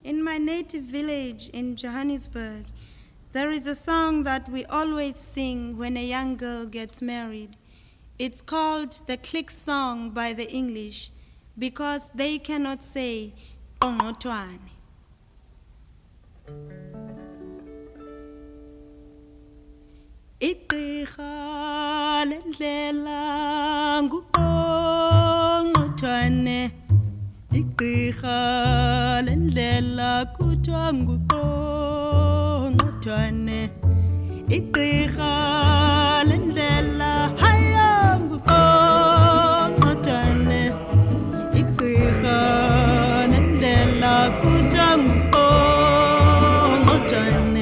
In my native village in Johannesburg, there is a song that we always sing when a young girl gets married. It's called the click song by the English because they cannot say Ongotwane. Igqirha lendlela nguQongqothwane, igqirha lendlela kuthiwa nguQongqothwane, igqirha lendlela haya nguQongqothwane, igqirha lendlela kuthiwa nguQongqothwane.